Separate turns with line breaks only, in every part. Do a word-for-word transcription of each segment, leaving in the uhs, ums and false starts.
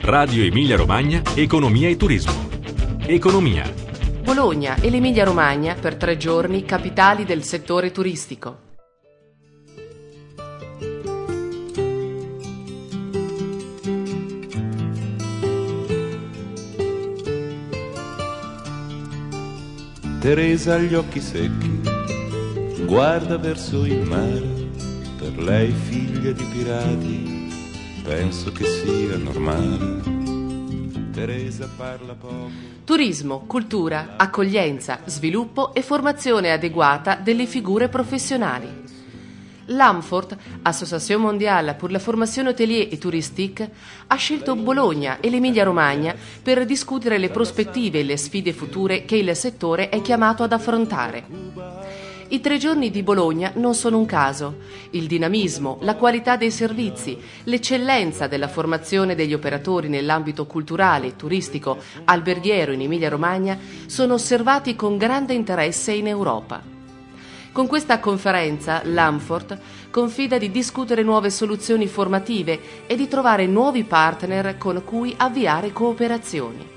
Radio Emilia Romagna, Economia e Turismo. Economia.
Bologna e l'Emilia Romagna per tre giorni capitali del settore turistico.
Teresa ha gli occhi secchi, guarda verso il mare, per lei figlia di pirati, penso che sia normale. Teresa parla poco.
Turismo, cultura, accoglienza, sviluppo e formazione adeguata delle figure professionali. L'Amfort, Association Mondiale pour la Formation Hôtelière et Touristique, ha scelto Bologna e l'Emilia Romagna per discutere le prospettive e le sfide future che il settore è chiamato ad affrontare. I tre giorni di Bologna non sono un caso. Il dinamismo, la qualità dei servizi, l'eccellenza della formazione degli operatori nell'ambito culturale, turistico, alberghiero in Emilia Romagna sono osservati con grande interesse in Europa. Con questa conferenza, l'Amfort confida di discutere nuove soluzioni formative e di trovare nuovi partner con cui avviare cooperazioni.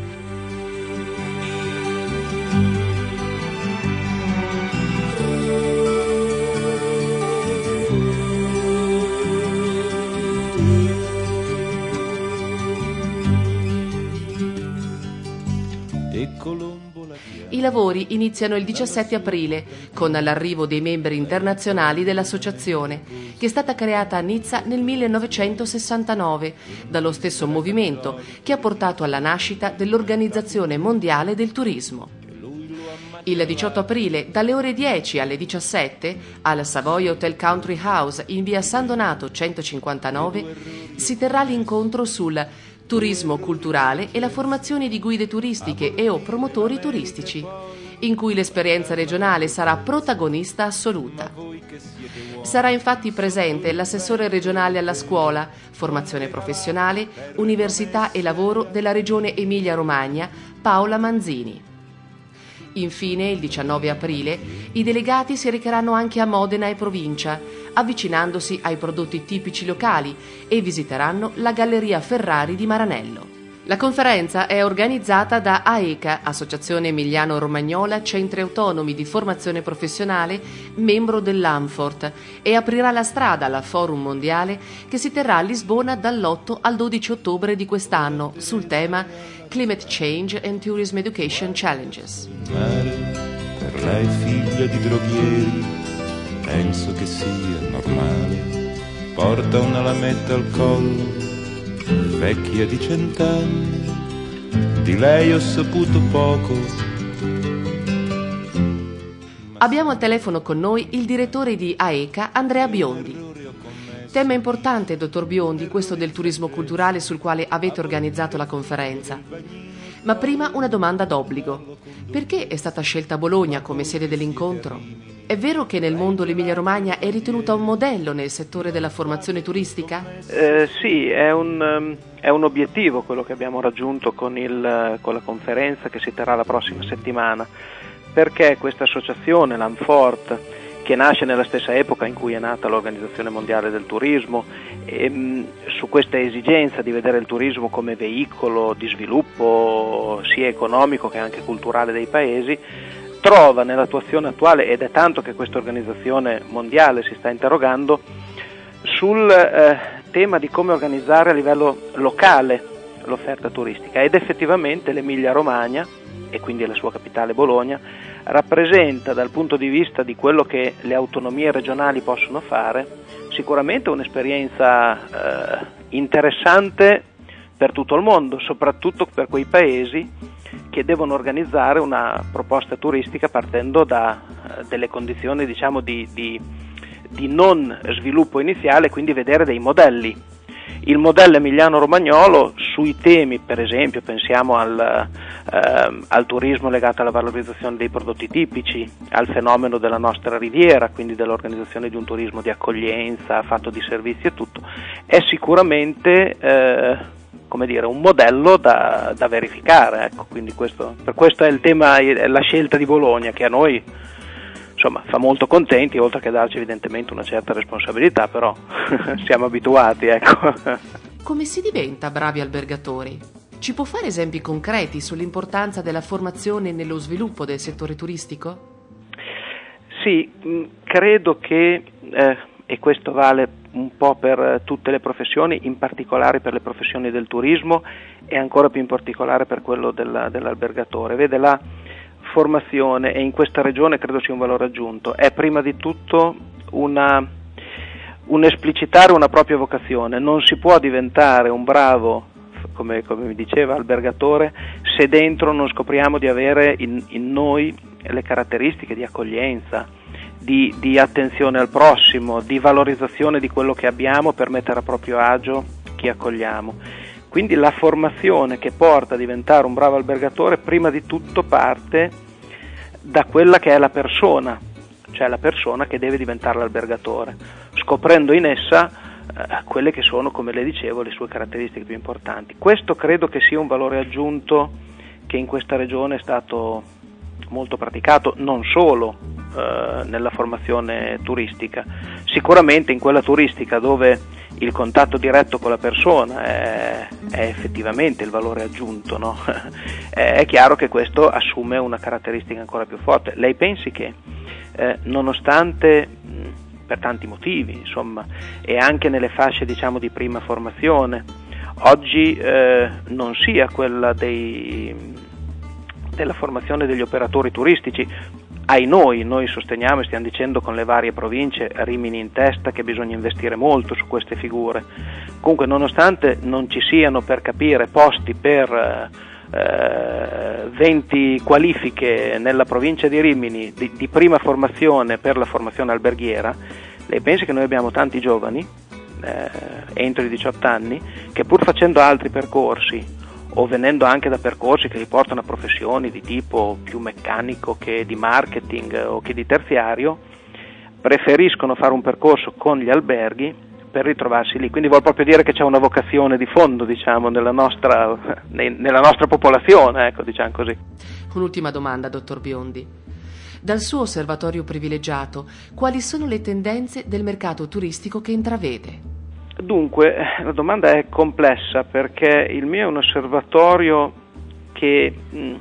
I lavori iniziano il diciassette aprile con l'arrivo dei membri internazionali dell'associazione, che è stata creata a Nizza nel millenovecentosessantanove dallo stesso movimento che ha portato alla nascita dell'Organizzazione Mondiale del Turismo. Il diciotto aprile, dalle ore dieci alle diciassette, al Savoy Hotel Country House in via San Donato centocinquantanove, si terrà l'incontro sul turismo culturale e la formazione di guide turistiche e o promotori turistici, in cui l'esperienza regionale sarà protagonista assoluta. Sarà infatti presente l'assessore regionale alla scuola, formazione professionale, università e lavoro della regione Emilia-Romagna, Paola Manzini. Infine, il diciannove aprile, i delegati si recheranno anche a Modena e provincia, avvicinandosi ai prodotti tipici locali e visiteranno la Galleria Ferrari di Maranello. La conferenza è organizzata da A E C A, Associazione Emiliano-Romagnola Centri Autonomi di Formazione Professionale, membro dell'Amfort, e aprirà la strada alla Forum Mondiale che si terrà a Lisbona dall'otto al dodici ottobre di quest'anno sul tema Climate Change and Tourism Education Challenges.
Mare, per lei figlia di droghieri, penso che sia normale. Porta una lametta al collo, vecchia di cent'anni, di lei ho saputo poco.
Abbiamo al telefono con noi il direttore di A E C A, Andrea Biondi. Tema importante, dottor Biondi, questo del turismo culturale sul quale avete organizzato la conferenza. Ma prima una domanda d'obbligo. Perché è stata scelta Bologna come sede dell'incontro? È vero che nel mondo l'Emilia-Romagna è ritenuta un modello nel settore della formazione turistica?
Eh, sì, è un, è un obiettivo quello che abbiamo raggiunto con, il, con la conferenza che si terrà la prossima settimana, perché questa associazione, l'Amfort, che nasce nella stessa epoca in cui è nata l'Organizzazione Mondiale del Turismo, e, mh, su questa esigenza di vedere il turismo come veicolo di sviluppo sia economico che anche culturale dei paesi, trova nell'attuazione attuale, ed è tanto che questa organizzazione mondiale si sta interrogando, sul eh, tema di come organizzare a livello locale l'offerta turistica, ed effettivamente l'Emilia-Romagna, e quindi la sua capitale Bologna, rappresenta dal punto di vista di quello che le autonomie regionali possono fare sicuramente un'esperienza eh, interessante per tutto il mondo, soprattutto per quei paesi che devono organizzare una proposta turistica partendo da eh, delle condizioni, diciamo, di, di, di non sviluppo iniziale, quindi vedere dei modelli. Il modello emiliano-romagnolo sui temi, per esempio, pensiamo al, ehm, al turismo legato alla valorizzazione dei prodotti tipici, al fenomeno della nostra riviera, quindi dell'organizzazione di un turismo di accoglienza, fatto di servizi e tutto, è sicuramente eh, come dire, un modello da, da verificare. Ecco, quindi questo, per questo è il tema, è la scelta di Bologna, che a noi insomma fa molto contenti, oltre che darci evidentemente una certa responsabilità, però siamo abituati, ecco.
come si diventa bravi albergatori? Ci può fare esempi concreti sull'importanza della formazione e nello sviluppo del settore turistico?
Sì, credo che, eh, e questo vale un po' per tutte le professioni, in particolare per le professioni del turismo e ancora più in particolare per quello della, dell'albergatore. Vede, la formazione, e in questa regione credo sia un valore aggiunto, è prima di tutto una, un esplicitare una propria vocazione. Non si può diventare un bravo, come, come mi diceva, albergatore se dentro non scopriamo di avere in, in noi le caratteristiche di accoglienza, di, di attenzione al prossimo, di valorizzazione di quello che abbiamo per mettere a proprio agio chi accogliamo. Quindi la formazione che porta a diventare un bravo albergatore prima di tutto parte da quella che è la persona, cioè la persona che deve diventare l'albergatore, scoprendo in essa eh, quelle che sono, come le dicevo, le sue caratteristiche più importanti. Questo credo che sia un valore aggiunto che in questa regione è stato molto praticato, non solo eh, nella formazione turistica, sicuramente in quella turistica dove il contatto diretto con la persona è, è effettivamente il valore aggiunto, no? È chiaro che questo assume una caratteristica ancora più forte. Lei pensi che eh, nonostante, per tanti motivi, insomma, e anche nelle fasce, diciamo, di prima formazione, oggi eh, non sia quella dei della formazione degli operatori turistici, ai noi, noi sosteniamo e stiamo dicendo con le varie province, Rimini in testa, che bisogna investire molto su queste figure. Comunque, nonostante non ci siano, per capire, posti per eh, venti qualifiche nella provincia di Rimini di, di prima formazione per la formazione alberghiera, lei pensa che noi abbiamo tanti giovani eh, entro i diciotto anni che, pur facendo altri percorsi o venendo anche da percorsi che li portano a professioni di tipo più meccanico che di marketing o che di terziario, preferiscono fare un percorso con gli alberghi per ritrovarsi lì. Quindi vuol proprio dire che c'è una vocazione di fondo, diciamo, nella nostra, nella nostra popolazione, ecco, diciamo così.
Un'ultima domanda, dottor Biondi. Dal suo osservatorio privilegiato, quali sono le tendenze del mercato turistico che intravede?
Dunque, la domanda è complessa perché il mio è un osservatorio che,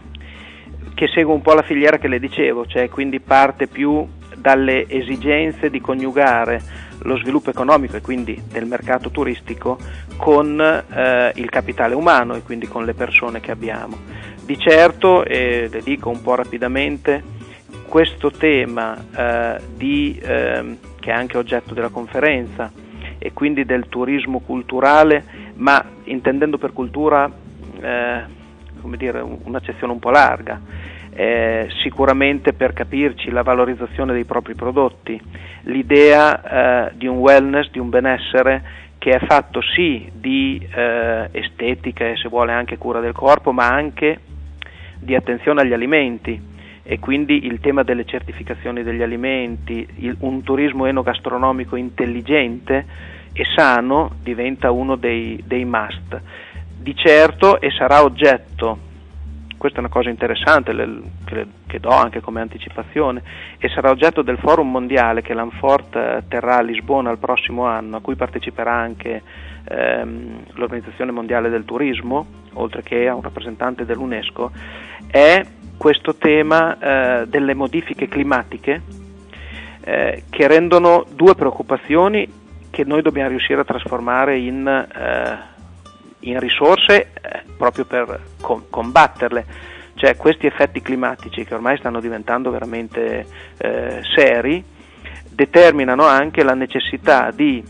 che segue un po' la filiera che le dicevo, cioè quindi parte più dalle esigenze di coniugare lo sviluppo economico e quindi del mercato turistico con eh, il capitale umano e quindi con le persone che abbiamo. Di certo, e le dico un po' rapidamente, questo tema eh, di, eh, che è anche oggetto della conferenza, e quindi del turismo culturale, ma intendendo per cultura eh, come dire, un'accezione un po' larga, eh, sicuramente, per capirci, la valorizzazione dei propri prodotti, l'idea eh, di un wellness, di un benessere che è fatto sì di eh, estetica e, se vuole, anche cura del corpo, ma anche di attenzione agli alimenti, e quindi il tema delle certificazioni degli alimenti, il, un turismo enogastronomico intelligente e sano diventa uno dei, dei must. Di certo, e sarà oggetto, questa è una cosa interessante le, che, le, che do anche come anticipazione, e sarà oggetto del forum mondiale che l'Anfort terrà a Lisbona il prossimo anno, a cui parteciperà anche ehm, l'Organizzazione Mondiale del Turismo, oltre che a un rappresentante dell'UNESCO, è questo tema eh, delle modifiche climatiche eh, che rendono due preoccupazioni che noi dobbiamo riuscire a trasformare in, eh, in risorse eh, proprio per com- combatterle. Cioè, questi effetti climatici, che ormai stanno diventando veramente eh, seri, determinano anche la necessità di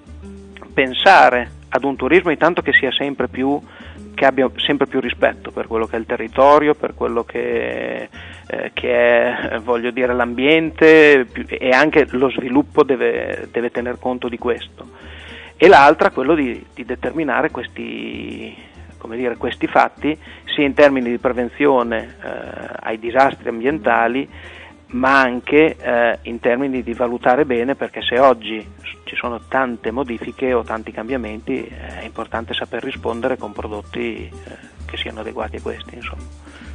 pensare ad un turismo intanto che sia sempre più che abbia sempre più rispetto per quello che è il territorio, per quello che, eh, che è, voglio dire, l'ambiente, e anche lo sviluppo deve, deve tener conto di questo. E l'altra, quello di, di determinare questi, come dire, questi fatti, sia in termini di prevenzione eh, ai disastri ambientali, ma anche eh, in termini di valutare bene, perché se oggi ci sono tante modifiche o tanti cambiamenti, è importante saper rispondere con prodotti eh, che siano adeguati a questi, insomma.